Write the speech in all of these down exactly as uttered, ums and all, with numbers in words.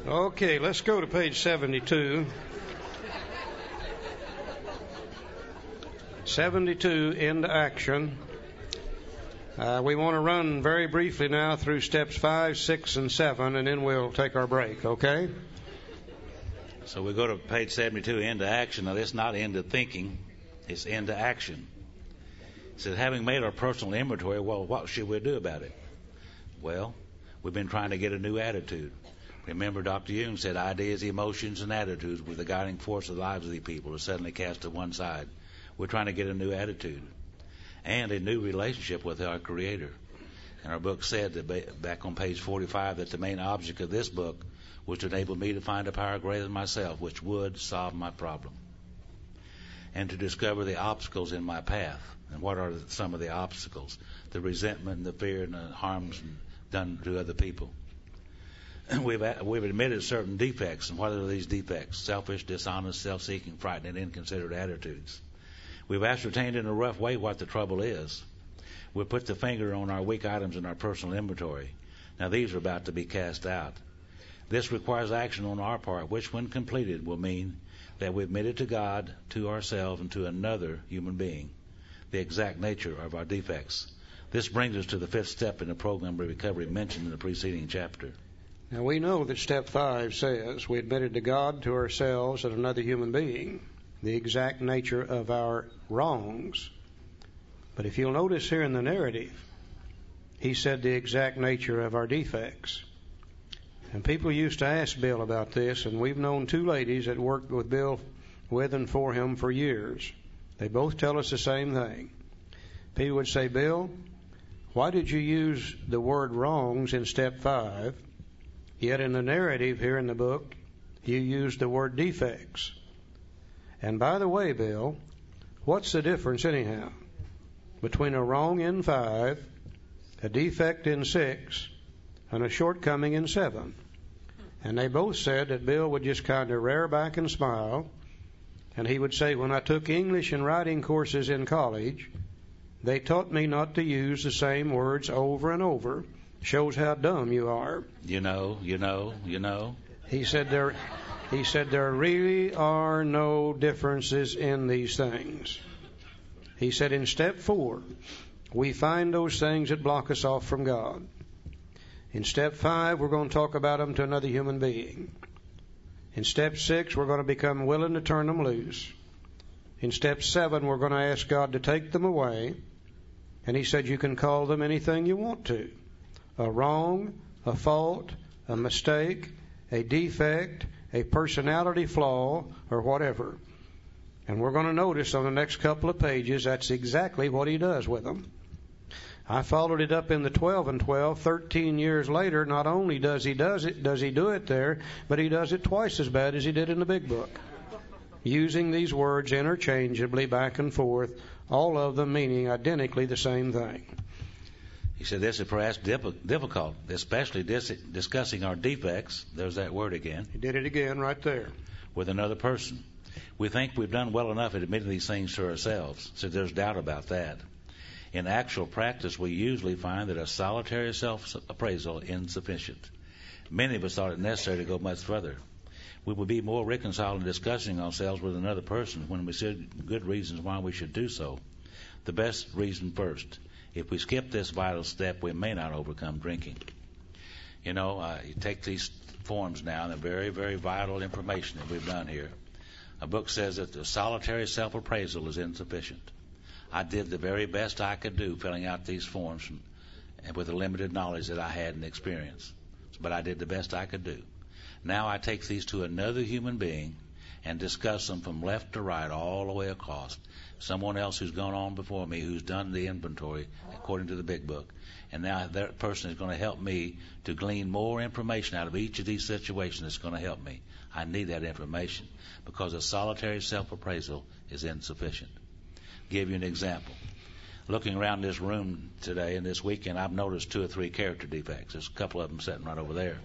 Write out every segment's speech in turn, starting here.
Okay, let's go to page seventy-two. seventy-two, into action. Uh, we want to run very briefly now through steps five, six, and seven, and then we'll take our break, okay? So we go to page seventy-two, into action. Now, this is not into thinking, it's into action. It says, having made our personal inventory, well, what should we do about it? Well, we've been trying to get a new attitude. Remember, Doctor Jung said ideas, emotions, and attitudes were the guiding force of the lives of the people are suddenly cast to one side. We're trying to get a new attitude and a new relationship with our Creator. And our book said that back on page forty-five that the main object of this book was to enable me to find a power greater than myself which would solve my problem and to discover the obstacles in my path. And what are some of the obstacles? The resentment and the fear and the harms done to other people. We've, we've admitted certain defects. And what are these defects? Selfish, dishonest, self-seeking, frightened, and inconsiderate attitudes. We've ascertained in a rough way what the trouble is. We've put the finger on our weak items in our personal inventory. Now these are about to be cast out. This requires action on our part, which when completed will mean that we admitted to God, to ourselves, and to another human being the exact nature of our defects. This brings us to the fifth step in the program of recovery mentioned in the preceding chapter. Now we know that step five says we admitted to God, to ourselves, and another human being the exact nature of our wrongs. But if you'll notice here in the narrative, he said the exact nature of our defects. And people used to ask Bill about this, and we've known two ladies that worked with Bill with and for him for years. They both tell us the same thing. People would say, Bill, why did you use the word wrongs in step five, yet in the narrative here in the book, you used the word defects? And by the way, Bill, what's the difference anyhow between a wrong in five, a defect in six, and a shortcoming in seven? And they both said that Bill would just kind of rear back and smile, and he would say, when I took English and writing courses in college, they taught me not to use the same words over and over. Shows how dumb you are. You know, you know, you know. He said there, he said there really are no differences in these things. He said in step four, we find those things that block us off from God. In step five, we're going to talk about them to another human being. In step six, we're going to become willing to turn them loose. In step seven, we're going to ask God to take them away. And he said you can call them anything you want to. A wrong, a fault, a mistake, a defect, a personality flaw, or whatever. And we're going to notice on the next couple of pages that's exactly what he does with them. I followed it up in the twelve and twelve. Thirteen years later, not only does he does it, does he do it there, but he does it twice as bad as he did in the big book, using these words interchangeably back and forth, all of them meaning identically the same thing. He said this is perhaps difficult, especially dis- discussing our defects. There's that word again. He did it again right there. With another person. We think we've done well enough at admitting these things to ourselves, so there's doubt about that. In actual practice, we usually find that a solitary self-appraisal is insufficient. Many of us thought it necessary to go much further. We would be more reconciled in discussing ourselves with another person when we see good reasons why we should do so. The best reason first. If we skip this vital step, we may not overcome drinking. You know, uh, you take these forms now, and they're very, very vital information that we've done here. A book says that the solitary self-appraisal is insufficient. I did the very best I could do filling out these forms from, with the limited knowledge that I had and experience. But I did the best I could do. Now I take these to another human being and discuss them from left to right all the way across. Someone else who's gone on before me, who's done the inventory according to the big book. And now that person is going to help me to glean more information out of each of these situations that's going to help me. I need that information because a solitary self-appraisal is insufficient. Give you an example. Looking around this room today and this weekend, I've noticed two or three character defects. There's a couple of them sitting right over there.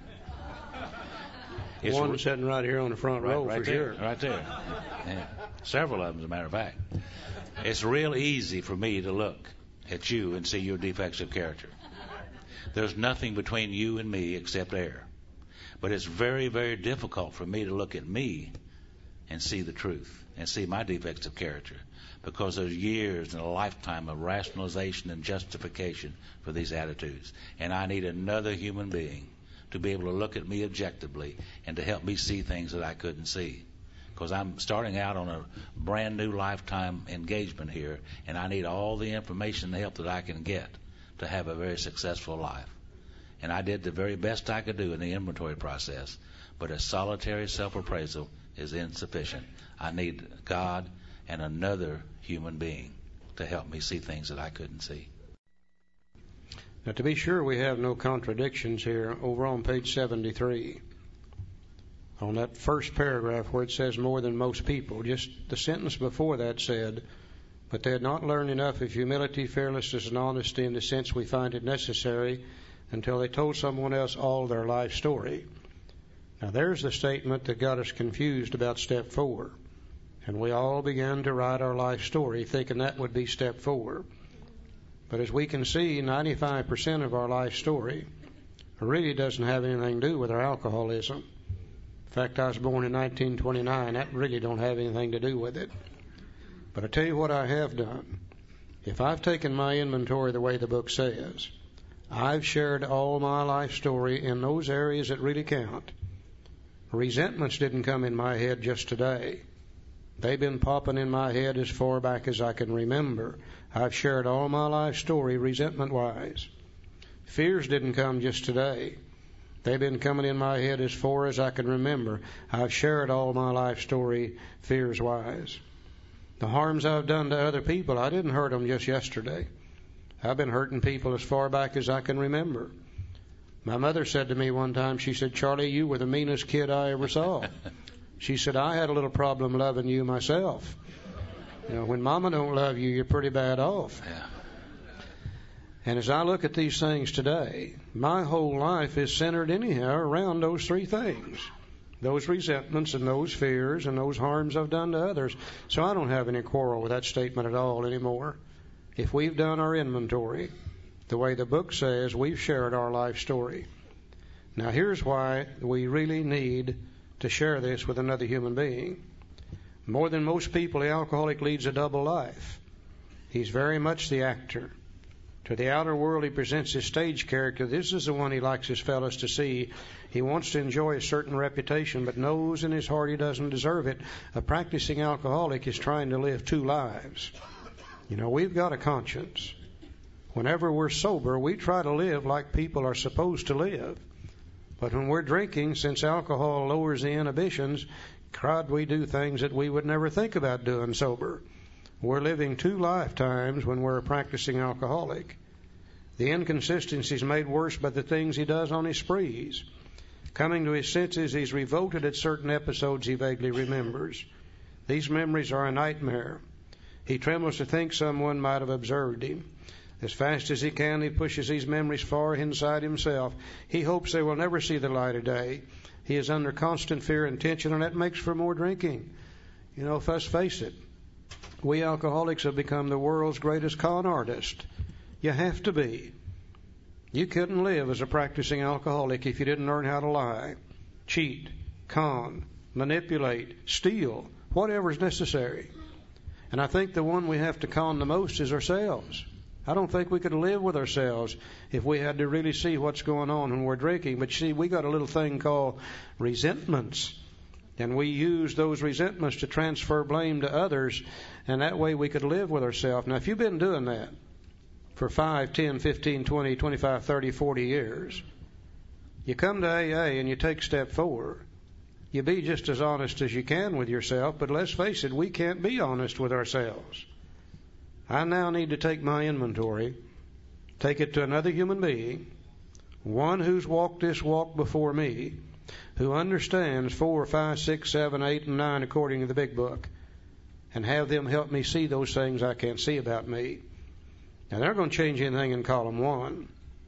It's one sitting right here on the front right, row right for there, sure. Right there. Yeah. Several of them, as a matter of fact. It's real easy for me to look at you and see your defects of character. There's nothing between you and me except air. But it's very, very difficult for me to look at me and see the truth and see my defects of character, because there's years and a lifetime of rationalization and justification for these attitudes. And I need another human being to be able to look at me objectively and to help me see things that I couldn't see. Because I'm starting out on a brand new lifetime engagement here, and I need all the information and help that I can get to have a very successful life. And I did the very best I could do in the inventory process, but a solitary self-appraisal is insufficient. I need God and another human being to help me see things that I couldn't see. Now, to be sure we have no contradictions here, over on page seventy-three, on that first paragraph where it says more than most people, just the sentence before that said, but they had not learned enough of humility, fearlessness, and honesty in the sense we find it necessary until they told someone else all their life story. Now, there's the statement that got us confused about step four. And we all began to write our life story thinking that would be step four. But as we can see, ninety-five percent of our life story really doesn't have anything to do with our alcoholism. In fact, I was born in nineteen twenty-nine. That really don't have anything to do with it. But I tell you what I have done. If I've taken my inventory the way the book says, I've shared all my life story in those areas that really count. Resentments didn't come in my head just today. They've been popping in my head as far back as I can remember. I've shared all my life story resentment-wise. Fears didn't come just today. They've been coming in my head as far as I can remember. I've shared all my life story fears-wise. The harms I've done to other people, I didn't hurt them just yesterday. I've been hurting people as far back as I can remember. My mother said to me one time, she said, Charlie, you were the meanest kid I ever saw. She said, I had a little problem loving you myself. You know, when Mama don't love you, you're pretty bad off. Yeah. And as I look at these things today, my whole life is centered anyhow around those three things. Those resentments and those fears and those harms I've done to others. So I don't have any quarrel with that statement at all anymore. If we've done our inventory, the way the book says, we've shared our life story. Now here's why we really need to share this with another human being. More than most people, the alcoholic leads a double life. He's very much the actor. To the outer world, he presents his stage character. This is the one he likes his fellows to see. He wants to enjoy a certain reputation, but knows in his heart he doesn't deserve it. A practicing alcoholic is trying to live two lives. You know, we've got a conscience. Whenever we're sober, we try to live like people are supposed to live. But when we're drinking, since alcohol lowers the inhibitions, crowd, we do things that we would never think about doing sober. We're living two lifetimes when we're a practicing alcoholic. The inconsistency is made worse by the things he does on his sprees. Coming to his senses, he's revolted at certain episodes he vaguely remembers. These memories are a nightmare. He trembles to think someone might have observed him. As fast as he can, he pushes these memories far inside himself. He hopes they will never see the light of day. He is under constant fear and tension, and that makes for more drinking. You know, let's face it, we alcoholics have become the world's greatest con artist. You have to be. You couldn't live as a practicing alcoholic if you didn't learn how to lie, cheat, con, manipulate, steal, whatever is necessary. And I think the one we have to con the most is ourselves. I don't think we could live with ourselves if we had to really see what's going on when we're drinking. But see, we got a little thing called resentments. And we use those resentments to transfer blame to others. And that way we could live with ourselves. Now, if you've been doing that for five, ten, fifteen, twenty, twenty-five, thirty, forty years, you come to A A and you take step four. You be just as honest as you can with yourself. But let's face it, we can't be honest with ourselves. I now need to take my inventory, take it to another human being, one who's walked this walk before me, who understands four, five, six, seven, eight, and nine according to the big book, and have them help me see those things I can't see about me. Now, they're going to change anything in column one.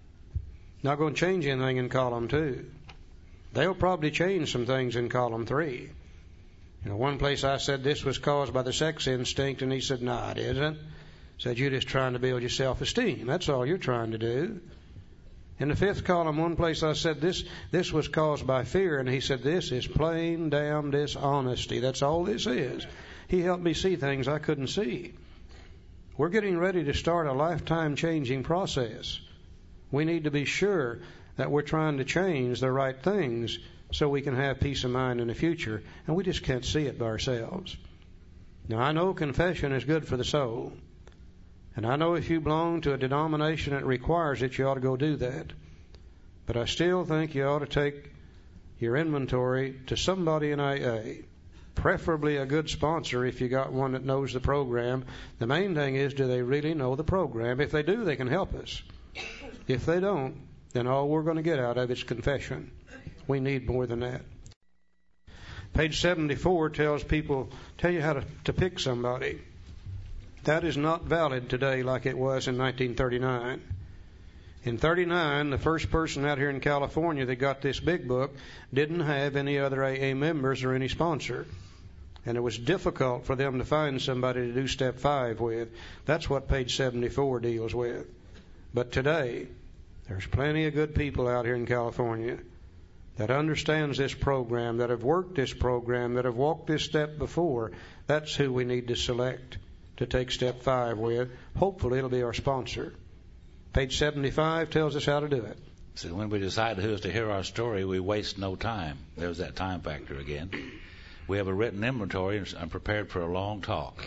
Not going to change anything in column two. They'll probably change some things in column three. You know, one place I said this was caused by the sex instinct, and he said, no, it isn't. Said, you're just trying to build your self-esteem. That's all you're trying to do. In the fifth column, one place I said this this was caused by fear, and he said this is plain damn dishonesty. That's all this is. He helped me see things I couldn't see. We're getting ready to start a lifetime-changing process. We need to be sure that we're trying to change the right things so we can have peace of mind in the future, and we just can't see it by ourselves. Now, I know confession is good for the soul. And I know if you belong to a denomination that requires it, you ought to go do that. But I still think you ought to take your inventory to somebody in A A, preferably a good sponsor if you got one that knows the program. The main thing is, do they really know the program? If they do, they can help us. If they don't, then all we're going to get out of it is confession. We need more than that. Page seventy-four tells people, tell you how to, to pick somebody. That is not valid today like it was in nineteen thirty-nine. In thirty-nine, the first person out here in California that got this big book didn't have any other A A members or any sponsor. And it was difficult for them to find somebody to do step five with. That's what page seventy-four deals with. But today, there's plenty of good people out here in California that understands this program, that have worked this program, that have walked this step before. That's who we need to select to take step five with. Hopefully it'll be our sponsor. Page seventy-five tells us how to do it. So when we decide who is to hear our story, we waste no time. There's that time factor again. We have a written inventory and I'm prepared for a long talk.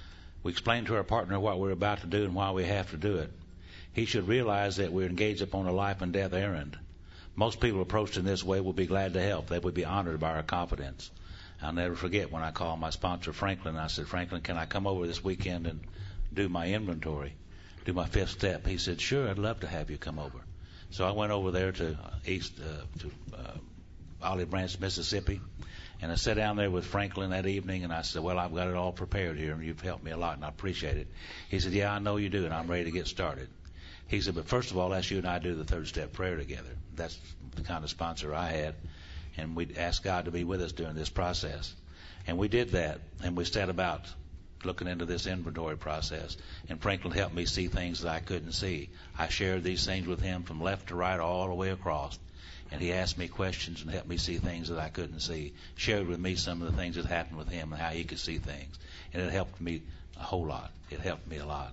We explain to our partner what we're about to do and why we have to do it. He should realize that we're engaged upon a life and death errand. Most people approached in this way will be glad to help. They would be honored by our confidence. I'll never forget when I called my sponsor, Franklin. I said, Franklin, can I come over this weekend and do my inventory, do my fifth step? He said, sure, I'd love to have you come over. So I went over there to East uh, to uh, Olive Branch, Mississippi, and I sat down there with Franklin that evening, and I said, well, I've got it all prepared here, and you've helped me a lot, and I appreciate it. He said, yeah, I know you do, and I'm ready to get started. He said, but first of all, let's you and I do the third step prayer together. That's the kind of sponsor I had. And we asked God to be with us during this process. And we did that, and we set about looking into this inventory process. And Franklin helped me see things that I couldn't see. I shared these things with him from left to right all the way across. And he asked me questions and helped me see things that I couldn't see. Shared with me some of the things that happened with him and how he could see things. And it helped me a whole lot. It helped me a lot.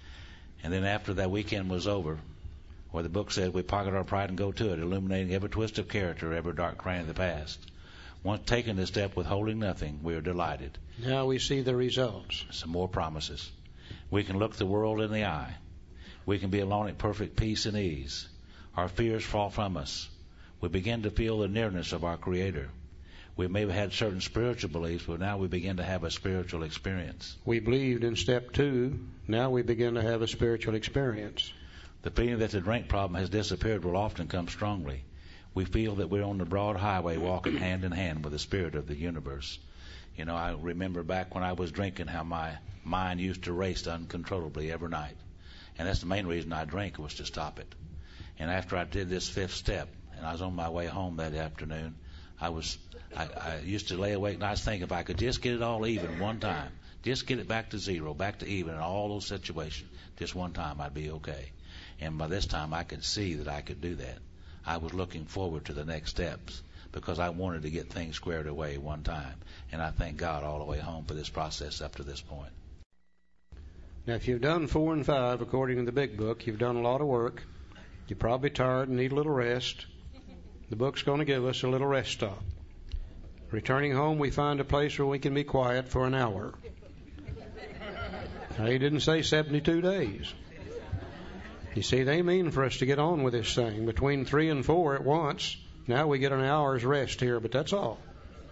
And then after that weekend was over, where the book said we pocket our pride and go to it, illuminating every twist of character, every dark cranny of the past. Once taking this step withholding nothing, we are delighted. Now we see the results. Some more promises. We can look the world in the eye. We can be alone at perfect peace and ease. Our fears fall from us. We begin to feel the nearness of our Creator. We may have had certain spiritual beliefs, but now we begin to have a spiritual experience. We believed in step two. Now we begin to have a spiritual experience. The feeling that the drink problem has disappeared will often come strongly. We feel that we're on the broad highway walking hand in hand with the spirit of the universe. You know, I remember back when I was drinking how my mind used to race uncontrollably every night. And that's the main reason I drank, was to stop it. And after I did this fifth step, and I was on my way home that afternoon, I was, I, I used to lay awake nights thinking if I could just get it all even one time, just get it back to zero, back to even in all those situations, just one time I'd be okay. And by this time, I could see that I could do that. I was looking forward to the next steps because I wanted to get things squared away one time. And I thank God all the way home for this process up to this point. Now, if you've done four and five, according to the big book, you've done a lot of work. You're probably tired and need a little rest. The book's going to give us a little rest stop. Returning home, we find a place where we can be quiet for an hour. Now, he didn't say seventy-two days. You see, they mean for us to get on with this thing. Between three and four at once, now we get an hour's rest here, but that's all.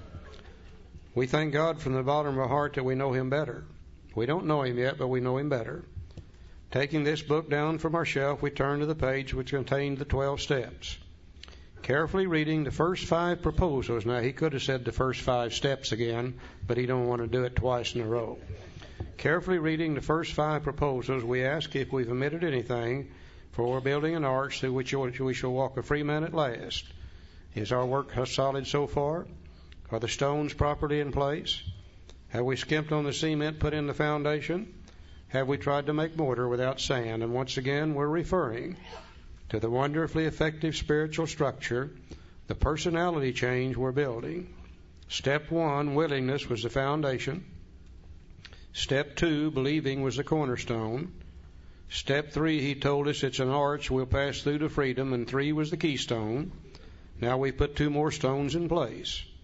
We thank God from the bottom of our heart that we know Him better. We don't know Him yet, but we know Him better. Taking this book down from our shelf, we turn to the page which contained the twelve steps. Carefully reading the first five proposals. Now, he could have said the first five steps again, but he don't want to do it twice in a row. Carefully reading the first five proposals, we ask if we've omitted anything for building an arch through which we shall walk a free man at last. Is our work solid so far? Are the stones properly in place? Have we skimped on the cement put in the foundation? Have we tried to make mortar without sand? And once again, we're referring to the wonderfully effective spiritual structure, the personality change we're building. Step one, willingness, was the foundation. Step two, believing, was the cornerstone. Step three, he told us it's an arch we'll pass through to freedom, and three was the keystone. Now we put two more stones in place.